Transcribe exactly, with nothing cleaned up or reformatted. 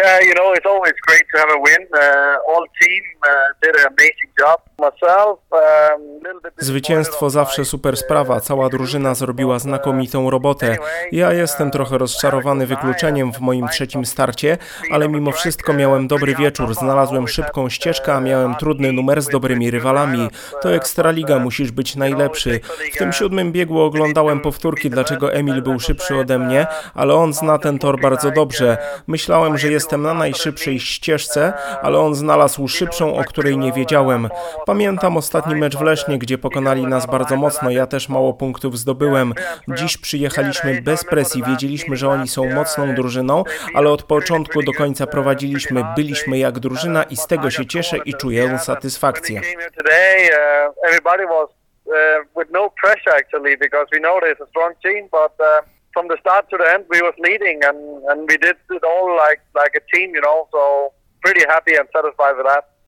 uh, you know, it's always great to have a win. Uh, all team uh, did an amazing job. Myself, um, little bit Zwycięstwo zawsze super sprawa. Cała drużyna zrobiła znakomitą robotę. Ja jestem trochę rozczarowany wykluczeniem w moim trzecim starcie, ale mimo wszystko miałem dobry wieczór. Znalazłem szybką ścieżkę, a miałem trudny numer z dobrymi rywalami. To Ekstraliga, musisz być najlepszy. W tym siódmym biegu oglądałem powtórki, dlaczego Emil był szybszy ode mnie, ale on zna ten tor bardzo dobrze. Myślałem, że jestem na najszybszej ścieżce, ale on znalazł szybszą, o której nie wiedziałem. Pamiętam ostatni mecz w Lesznie, gdzie pokonali nas bardzo mocno, ja też mało punktów zdobyłem. Dziś przyjechaliśmy bez presji, wiedzieliśmy, że oni są mocną drużyną, ale od początku do końca prowadziliśmy, byliśmy jak drużyna i z tego się cieszę i czuję satysfakcję. From the start to the end, we was leading, and and we did it all like like a team, you know. So pretty happy and satisfied with that.